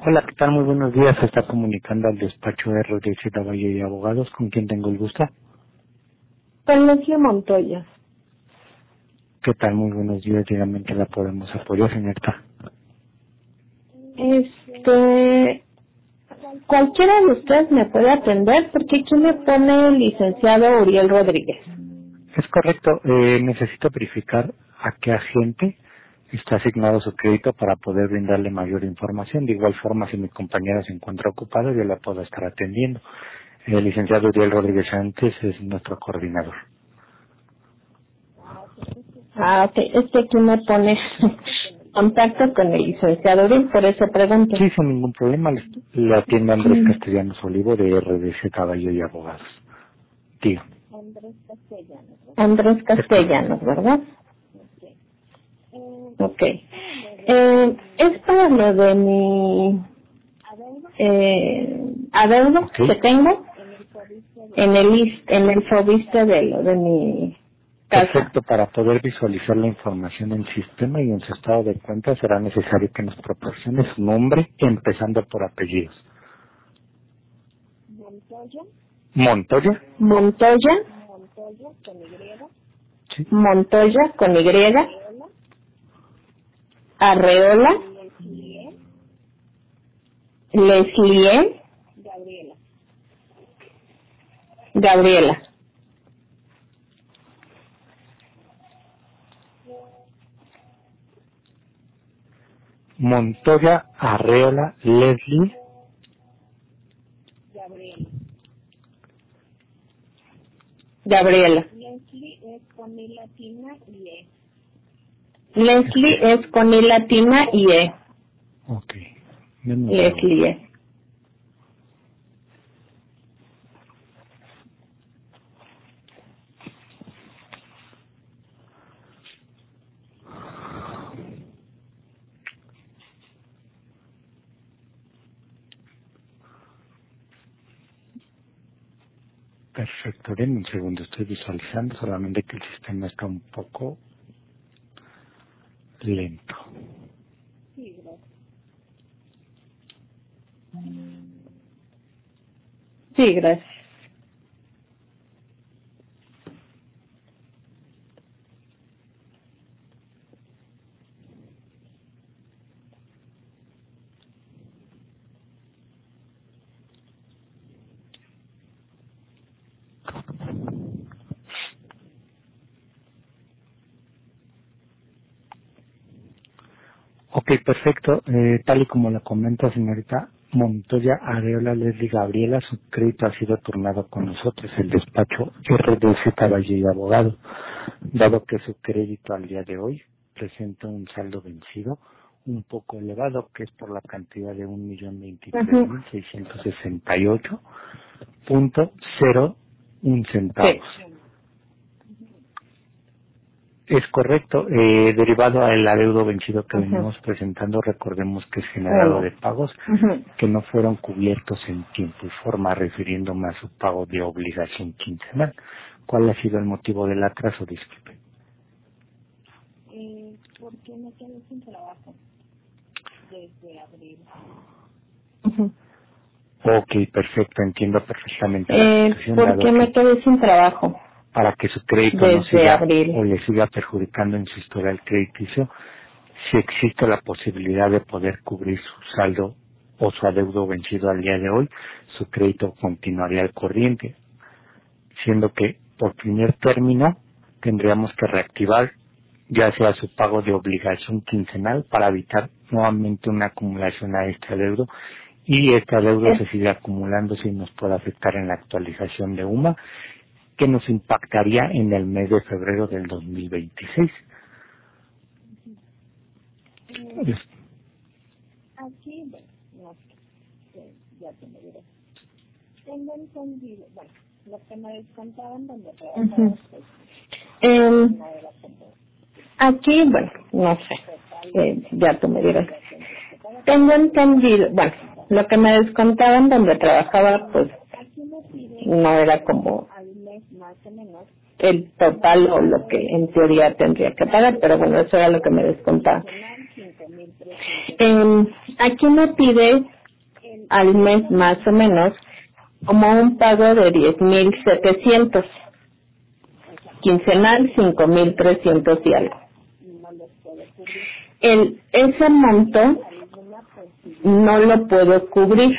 Hola, ¿qué tal? Muy buenos días. Se está comunicando al despacho RDC Valle y Abogados. ¿Con quién tengo el gusto? Con Leslie Montoya. ¿Qué tal? Muy buenos días. Dígame en qué la podemos apoyar, señorita. Cualquiera de ustedes me puede atender porque aquí me pone el licenciado Uriel Rodríguez. Es correcto. Necesito verificar a qué agente está asignado su crédito para poder brindarle mayor información. De igual forma, si mi compañera se encuentra ocupada, yo la puedo estar atendiendo. El licenciado Uriel Rodríguez Sánchez es nuestro coordinador. Ok. Es que aquí me pone contacto con el licenciado Uriel, por eso pregunto. Sí, sin ningún problema. Le atiende Andrés Castellanos Olivo de RDC Caballo y Abogados. Tío. Andrés Castellanos, ¿verdad? Ok. Es para lo de mi adeudo Ok. que tengo en el FOBISTE de lo de mi casa. Perfecto. Para poder visualizar la información en sistema y en su estado de cuenta será necesario que nos proporcione su nombre, empezando por apellidos. Montoya. Montoya Sí. Montoya con Y, Arreola, Leslie, Gabriela. Montoya, Arreola, Leslie. Gabriela. Leslie es con I latina y E. Ok. Denme un segundo. Leslie. Perfecto. Denme un segundo. Estoy visualizando, solamente que el sistema está un poco lento. Sí, gracias. Ok, perfecto. Tal y como lo comenta señorita Montoya Areola Leslie Gabriela, su crédito ha sido turnado con nosotros, el despacho RDC Caballero y Abogado, dado que su crédito al día de hoy presenta un saldo vencido un poco elevado, que es por la cantidad de 1.023.668.01 centavos. Sí. Es correcto, derivado al adeudo vencido que Ajá. venimos presentando, recordemos que es generado de pagos que no fueron cubiertos en tiempo y forma, refiriéndome a su pago de obligación quincenal. ¿Cuál ha sido el motivo del atraso? Disculpe. Porque me quedé sin trabajo desde abril. Ujú. Ok, perfecto, entiendo perfectamente la situación, ¿Por dado qué me que quedé sin trabajo para que su crédito no desde siga abril? o le siga perjudicando en su historial crediticio, si existe la posibilidad de poder cubrir su saldo o su adeudo vencido al día de hoy, su crédito continuaría al corriente, siendo que por primer término tendríamos que reactivar ya sea su pago de obligación quincenal para evitar nuevamente una acumulación a este adeudo y este adeudo se sigue acumulándose y nos puede afectar en la actualización de UMA, que nos impactaría en el mes de febrero del 2026. Aquí, bueno, no sé, ya te me diré. Tengo entendido, bueno, lo que me descontaban donde trabajaba, pues, no era como... Aquí, bueno, no sé, ya tú me dirás. Tengo entendido, bueno, lo que me descontaban donde trabajaba, pues, no era como el total o lo que en teoría tendría que pagar, pero bueno, eso era lo que me descontaba. Aquí me pide al mes más o menos como un pago de 10,700, quincenal 5,300 y algo. Ese monto no lo puedo cubrir.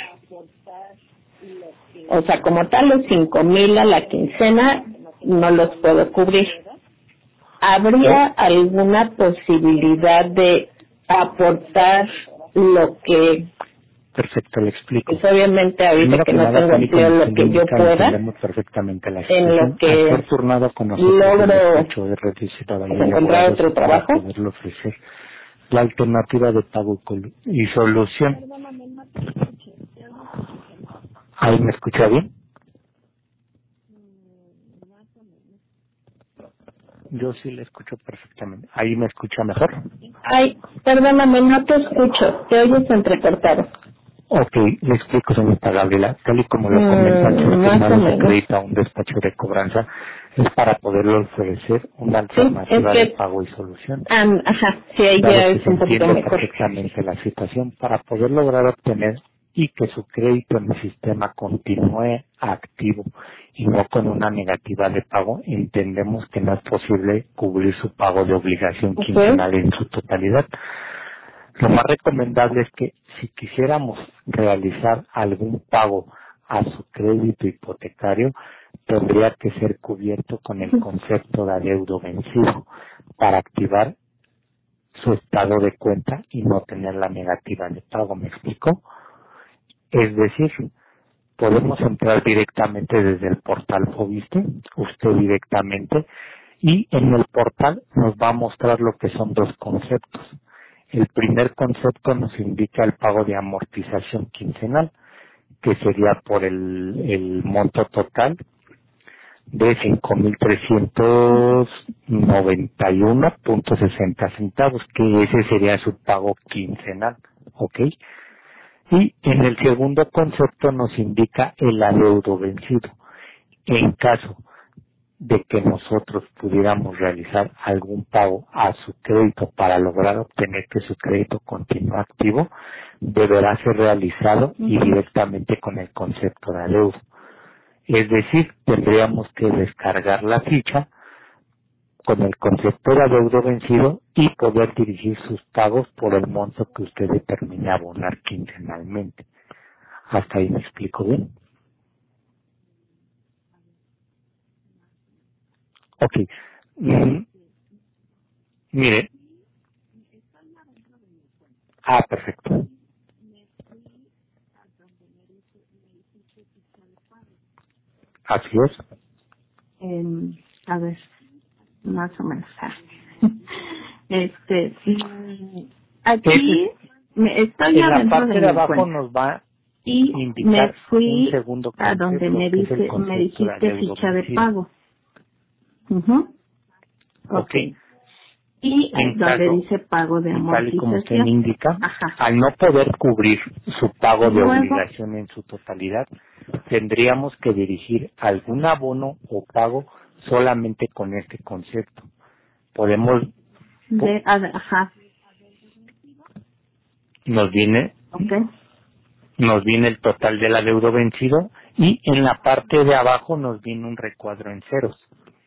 O sea, como tal, los 5,000 a la quincena no los puedo cubrir. ¿Habría alguna posibilidad de aportar lo que... Perfecto, le explico. Pues obviamente ahorita que no tengo empleo, lo que yo pueda, perfectamente la en lo que ser turnado con nosotros logro encontrar otro trabajo, poderlo ofrecer la alternativa de pago y solución. ¿Ahí me escucha bien? Yo sí le escucho perfectamente. ¿Ahí me escucha mejor? Ay, perdóname, no te escucho. Te oyes entrecortado. Ok, le explico, señorita Gabriela. Tal y como lo comentan, si firmado su crédito a un despacho de cobranza, es para poderle ofrecer una alternativa de pago y solución. Ajá, sí, ahí ya es un poquito mejor. Perfectamente la situación para poder lograr obtener y que su crédito en el sistema continúe activo y no con una negativa de pago. Entendemos que no es posible cubrir su pago de obligación quincenal en su totalidad. Lo más recomendable es que si quisiéramos realizar algún pago a su crédito hipotecario, tendría que ser cubierto con el concepto de adeudo vencido para activar su estado de cuenta y no tener la negativa de pago. ¿Me explico? Es decir, podemos entrar directamente desde el portal Fobiste, usted directamente, y en el portal nos va a mostrar lo que son dos conceptos. El primer concepto nos indica el pago de amortización quincenal, que sería por el monto total de 5,391.60 centavos, que ese sería su pago quincenal, ¿ok? Y en el segundo concepto nos indica el adeudo vencido. En caso de que nosotros pudiéramos realizar algún pago a su crédito para lograr obtener que su crédito continúe activo, deberá ser realizado y directamente con el concepto de adeudo. Es decir, tendríamos que descargar la ficha con el concepto de adeudo vencido y poder dirigir sus pagos por el monto que usted determine abonar quincenalmente. ¿Hasta ahí me explico bien? Ok. Mire. Perfecto. Así es. A ver, más o menos. Aquí estoy en la adentro parte de abajo nos va y indicar me fui un segundo a donde me dijiste ficha de pago. Okay. Y donde dice pago de amortización. Tal y como usted me indica, al no poder cubrir su pago de obligación en su totalidad, tendríamos que dirigir algún abono o pago solamente con este concepto. Podemos... Nos viene... Nos viene el total del adeudo vencido y en la parte de abajo nos viene un recuadro en ceros.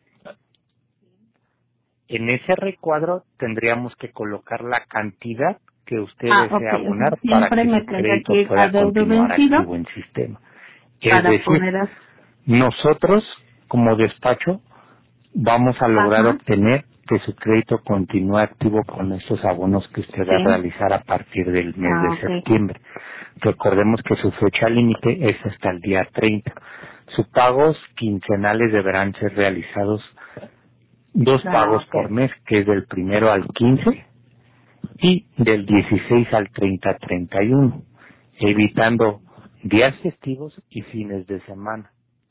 En ese recuadro tendríamos que colocar la cantidad que usted desea abonar para que su crédito pueda continuar activo en sistema. Es decir, nosotros como despacho vamos a lograr obtener que su crédito continúe activo con estos abonos que usted va a realizar a partir del mes de septiembre. Recordemos que su fecha límite es hasta el día 30. Sus pagos quincenales deberán ser realizados 2 pagos por mes, que es del 1 al 15 y del 16 al 30-31, evitando días festivos y fines de semana.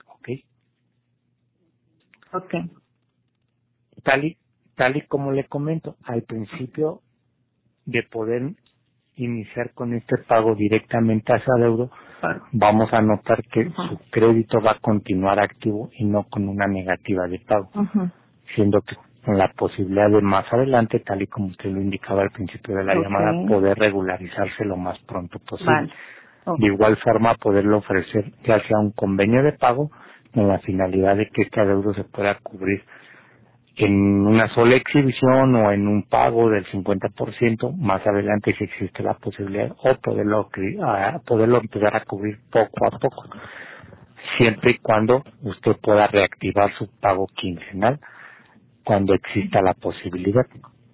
¿Ok? Tal y como le comento, al principio de poder iniciar con este pago directamente a su adeudo, vamos a notar que su crédito va a continuar activo y no con una negativa de pago. Siendo que con la posibilidad de más adelante, tal y como usted lo indicaba al principio de la llamada, poder regularizarse lo más pronto posible. De igual forma, poderle ofrecer ya sea un convenio de pago con la finalidad de que este adeudo se pueda cubrir en una sola exhibición o en un pago del 50%, más adelante si existe la posibilidad, o poderlo empezar a cubrir poco a poco, siempre y cuando usted pueda reactivar su pago quincenal cuando exista la posibilidad.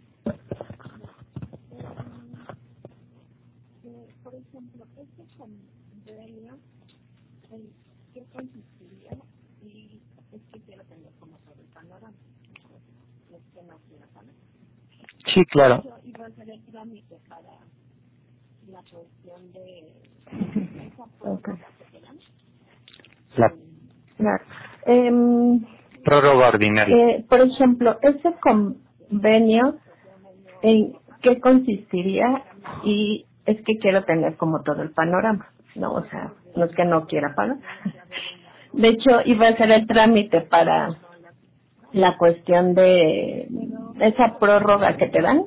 Por ejemplo, este convenio, ¿en qué consistiría? Y es que quiero tener como todo el panorama. Es que no quiero pagar. Sí, claro. Y va a ser el trámite para la cuestión de esa prórroga que tenemos. Prórroga ordinaria. Por ejemplo, ese convenio, ¿en qué consistiría? Y es que quiero tener como todo el panorama, ¿no? O sea, no es que no quiera pagar. De hecho, iba a hacer el trámite para la cuestión de esa prórroga que te dan.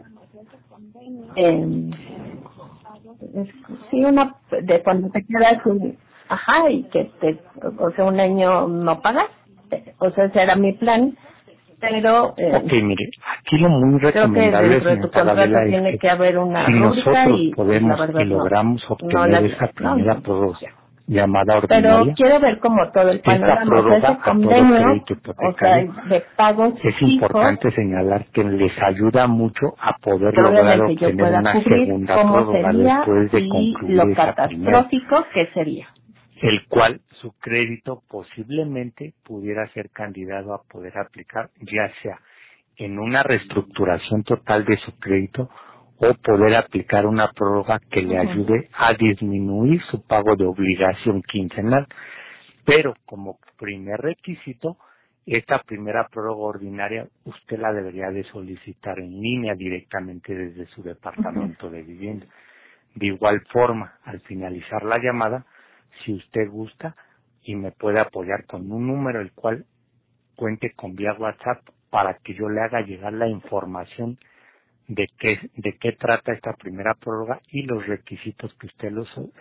Sí, una de cuando te quedas y que o sea, un año no pagas. O sea, ese era mi plan, pero ok, mire, aquí lo muy recomendable es que tiene que haber una si nosotros y podemos y logramos obtener esa primera prórroga llamada ordinaria, pero quiero ver como todo el panorama. esta prórroga ese convenio, a todo crédito hipotecario, de pagos es importante señalar que les ayuda mucho a poder lograr obtener una segunda prórroga después de concluir lo esa primera, catastrófico que sería, el cual su crédito posiblemente pudiera ser candidato a poder aplicar, ya sea en una reestructuración total de su crédito o poder aplicar una prórroga que le ayude a disminuir su pago de obligación quincenal. Pero como primer requisito, esta primera prórroga ordinaria usted la debería de solicitar en línea directamente desde su departamento de vivienda. De igual forma, al finalizar la llamada, si usted gusta y me puede apoyar con un número el cual cuente con vía WhatsApp para que yo le haga llegar la información de qué trata esta primera prórroga y los requisitos que usted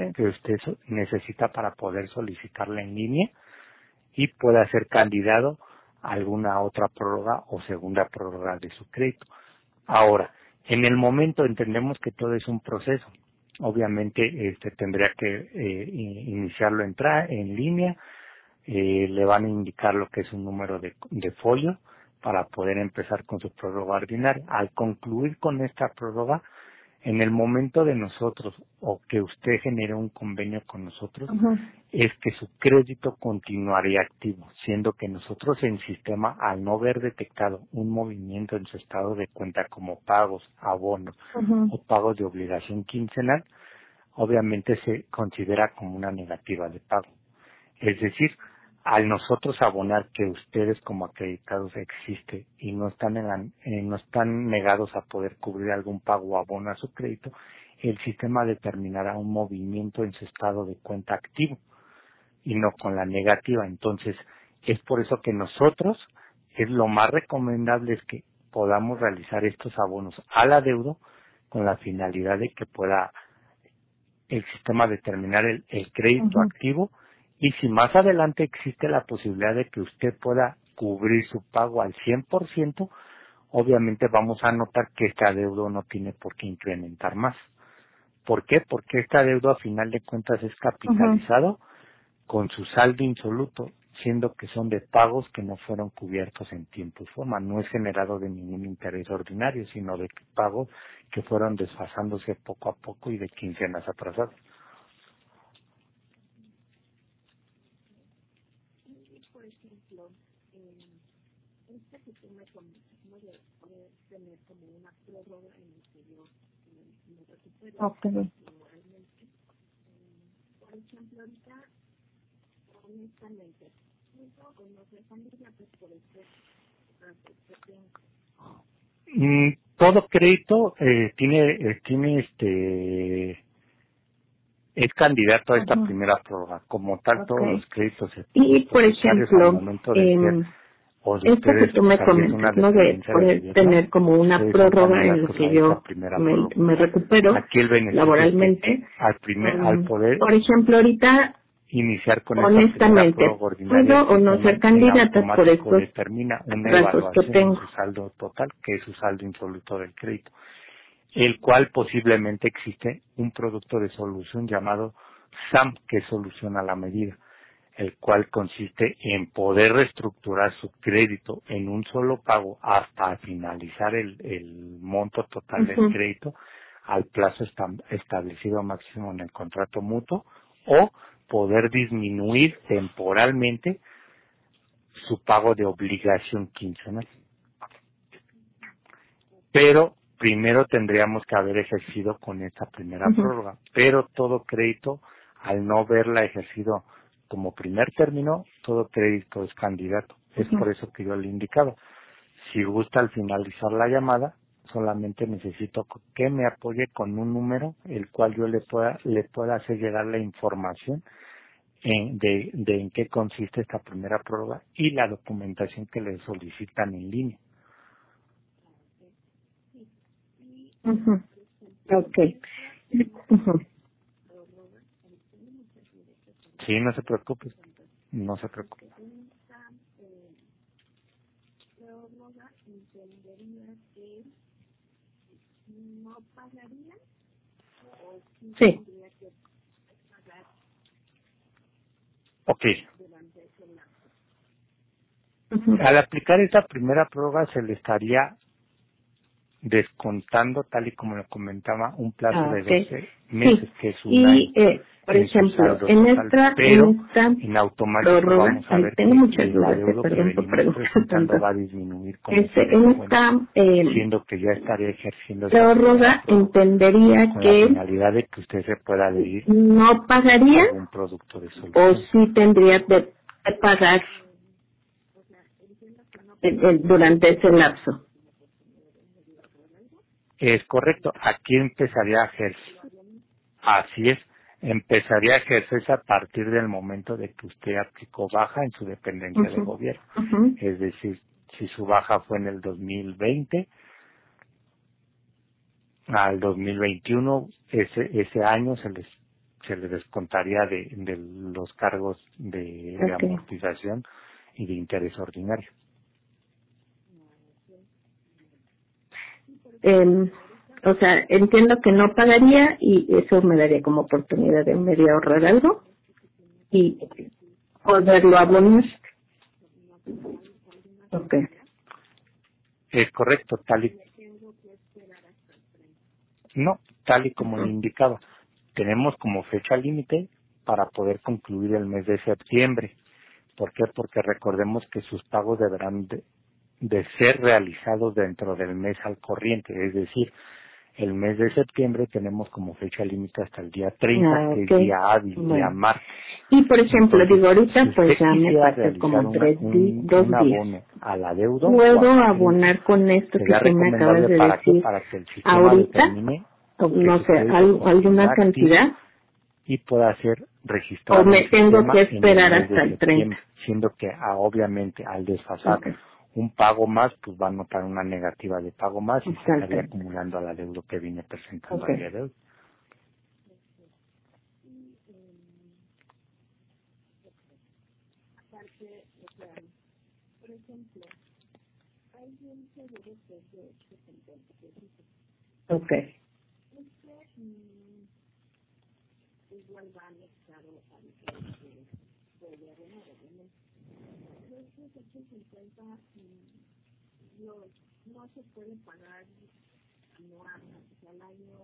necesita para poder solicitarla en línea y pueda ser candidato a alguna otra prórroga o segunda prórroga de su crédito. Ahora, en el momento entendemos que todo es un proceso. Obviamente tendría que iniciarlo en línea, le van a indicar lo que es un número de folio para poder empezar con su prórroga ordinaria. Al concluir con esta prórroga, en el momento de nosotros o que usted genere un convenio con nosotros, es que su crédito continuaría activo, siendo que nosotros en sistema, al no haber detectado un movimiento en su estado de cuenta como pagos, abonos o pagos de obligación quincenal, obviamente se considera como una negativa de pago. Es decir, al nosotros abonar que ustedes como acreditados existe y no están no están negados a poder cubrir algún pago o abono a su crédito, el sistema determinará un movimiento en su estado de cuenta activo y no con la negativa. Entonces, es por eso que nosotros es lo más recomendable es que podamos realizar estos abonos al adeudo con la finalidad de que pueda el sistema determinar el crédito activo. Y si más adelante existe la posibilidad de que usted pueda cubrir su pago al 100%, obviamente vamos a notar que este adeudo no tiene por qué incrementar más. ¿Por qué? Porque este adeudo a final de cuentas es capitalizado con su saldo insoluto, siendo que son de pagos que no fueron cubiertos en tiempo y forma. No es generado de ningún interés ordinario, sino de pagos que fueron desfasándose poco a poco y de quincenas atrasadas. Por ejemplo, este sistema puede tener como una prórroga en el que yo me recupero laboralmente. Por ejemplo, ahorita, honestamente, con nuestra familia, pues por este todo crédito es candidato a esta primera prórroga. Como tal, todos los créditos y por ejemplo al momento de ser o si esto que tú me comentas, ¿no? De poder tener como una prórroga en lo que yo me recupero laboralmente. Al poder por ejemplo, ahorita, iniciar con honestamente, puedo o no ser candidata por estos determina una rasgos que evaluación tengo. de su saldo total, que es su saldo insoluto del crédito, el cual posiblemente existe un producto de solución llamado SAM, que soluciona la medida, el cual consiste en poder reestructurar su crédito en un solo pago hasta finalizar el monto total del crédito al plazo establecido máximo en el contrato mutuo, o poder disminuir temporalmente su pago de obligación quincenal. Pero primero tendríamos que haber ejercido con esta primera prórroga, pero todo crédito, al no verla ejercido como primer término, todo crédito es candidato. Es por eso que yo le indicaba. Si gusta, al finalizar la llamada, solamente necesito que me apoye con un número, el cual yo le pueda hacer llegar la información de en qué consiste esta primera prórroga y la documentación que le solicitan en línea. Okay. Sí, no se preocupe. No se preocupe. Sí. Ok. Al aplicar esta primera prórroga se le estaría descontando, tal y como lo comentaba, un plazo de 12 meses, que es un año. Por ejemplo, en esta en automático prórroga, vamos a ver tengo muchas dudas, perdón por preguntar, va a disminuir con en esta siendo que ya estaría ejerciendo prórroga, entendería con que la finalidad de que usted se pueda adherir no pagaría algún producto de solución. o sí tendría que pagar durante ese lapso. Es correcto, aquí empezaría a ejercer. Así es, empezaría a ejercerse a partir del momento de que usted aplicó baja en su dependencia de gobierno. Es decir, si su baja fue en el 2020, al 2021, ese año se le descontaría de los cargos de amortización y de interés ordinario. O sea, entiendo que no pagaría y eso me daría como oportunidad de medio ahorrar algo y poderlo abonar. Okay. Es correcto, tal y como le indicaba. Tenemos como fecha límite para poder concluir el mes de septiembre. ¿Por qué? Porque recordemos que sus pagos deberán de ser realizados dentro del mes al corriente, es decir, el mes de septiembre tenemos como fecha límite hasta el día 30, que es día hábil, día martes. Y por ejemplo, entonces, ahorita si pues ya me faltan como 2 días. A la deuda, ¿Puedo abonar con esto que tú me acabas de decir para que el sistema ahorita? determine No sé, alguna cantidad. Y pueda ser registrado. ¿O me tengo que esperar hasta el 30? Siendo que obviamente al desfasar un pago más, pues va a notar una negativa de pago más y se estaría acumulando a la deuda que viene presentando a día de hoy. Okay. No se puede pagar al año.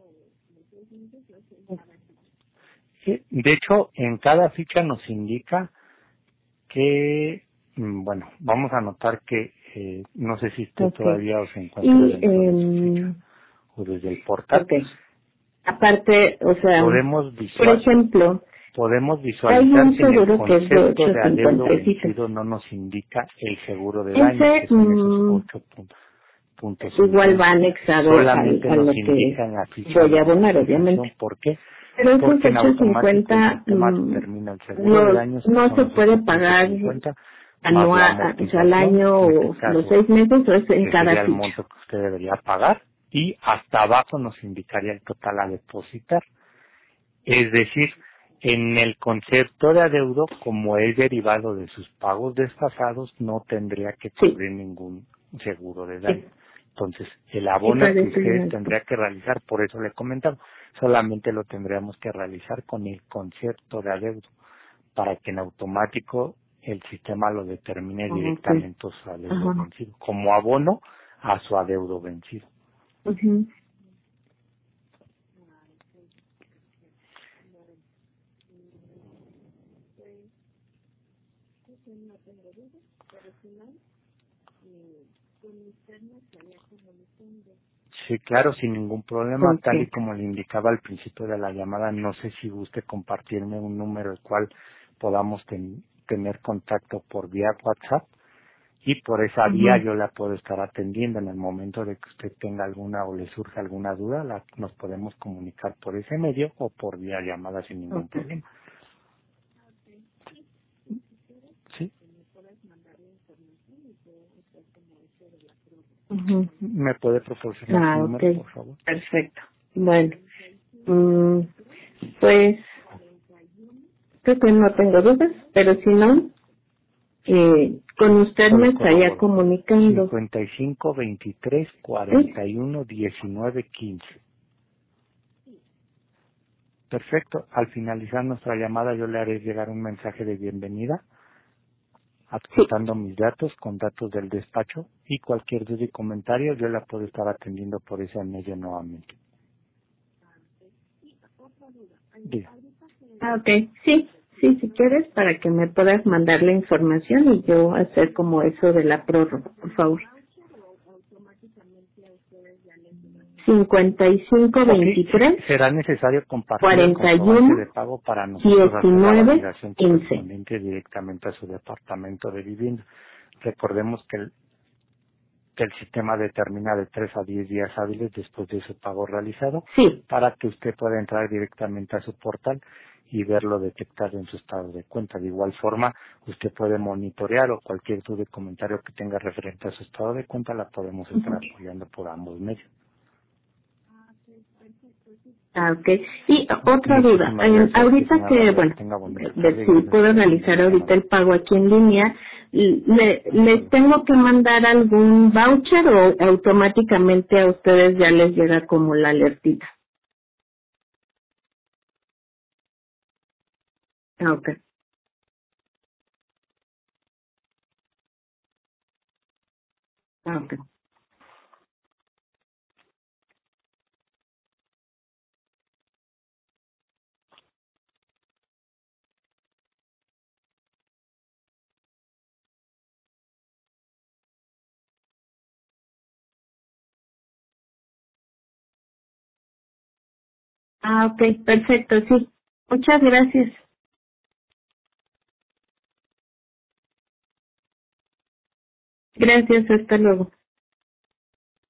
De hecho, en cada ficha nos indica que, bueno, vamos a notar que, no sé si usted todavía se encuentra dentro de su ficha o desde el portal. Aparte, o sea, por ejemplo, podemos visualizar que en el concepto de adeudo 8.57 vencido no nos indica el seguro de daño, que son esos 8 puntos. Igual va anexado solamente a nos lo que indica en la ficha voy a abonar, obviamente. ¿Por qué? Pero esos Porque en 8.50 termina el seguro de daños, no se puede pagar anual, o sea, al año o los 6 meses, o es en cada sería el ficha. monto que usted debería pagar, y hasta abajo nos indicaría el total a depositar. Es decir, en el concepto de adeudo, como es derivado de sus pagos desfasados, no tendría que cubrir ningún seguro de daño. Entonces, el abono que usted tendría que realizar, por eso le comentaba, solamente lo tendríamos que realizar con el concepto de adeudo, para que en automático el sistema lo determine directamente su adeudo vencido, como abono a su adeudo vencido. Uh-huh. Sí, claro, sin ningún problema, tal y como le indicaba al principio de la llamada, no sé si guste compartirme un número el cual podamos tener contacto por vía WhatsApp, y por esa vía yo la puedo estar atendiendo. En el momento de que usted tenga alguna o le surja alguna duda, nos podemos comunicar por ese medio o por vía llamada sin ningún problema. ¿Sí? ¿Me puede proporcionar su número, por favor? Perfecto. Bueno, pues creo que no tengo dudas, pero si no, con usted me estaría comunicando. 55 23 41 19 15. Perfecto. Al finalizar nuestra llamada yo le haré llegar un mensaje de bienvenida adjuntando mis datos con datos del despacho, y cualquier duda y comentario yo la puedo estar atendiendo por ese medio nuevamente. Diga. Ok, sí, si quieres, para que me puedas mandar la información y yo hacer como eso de la prórroga, por favor. 5523 será necesario compartir 41 el comprobante de pago para nosotros hacer la 19 validación 15. correspondiente directamente a su departamento de vivienda. Recordemos que el sistema determina de 3 a 10 días hábiles después de su pago realizado, para que usted pueda entrar directamente a su portal y verlo detectado en su estado de cuenta. De igual forma, usted puede monitorear, o cualquier duda y comentario que tenga referente a su estado de cuenta la podemos estar apoyando por ambos medios. Ok. Y otra duda, ahorita que, bueno, si puedo realizar ahorita el pago aquí en línea, ¿les tengo que mandar algún voucher o automáticamente a ustedes ya les llega como la alertita? Ok. Ok. Ok, perfecto, sí. Muchas gracias. Gracias, hasta luego.